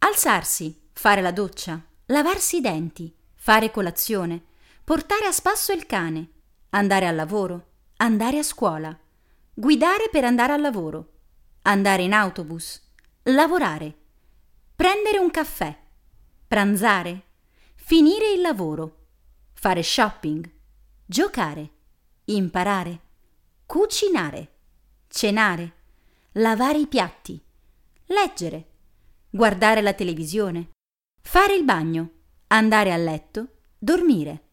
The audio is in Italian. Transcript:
Alzarsi, fare la doccia, lavarsi i denti, fare colazione, portare a spasso il cane, andare al lavoro, andare a scuola, guidare per andare al lavoro, andare in autobus, lavorare, prendere un caffè, pranzare, finire il lavoro, fare shopping, giocare, imparare, cucinare, cenare, lavare i piatti, leggere, guardare la televisione, fare il bagno, andare a letto, dormire.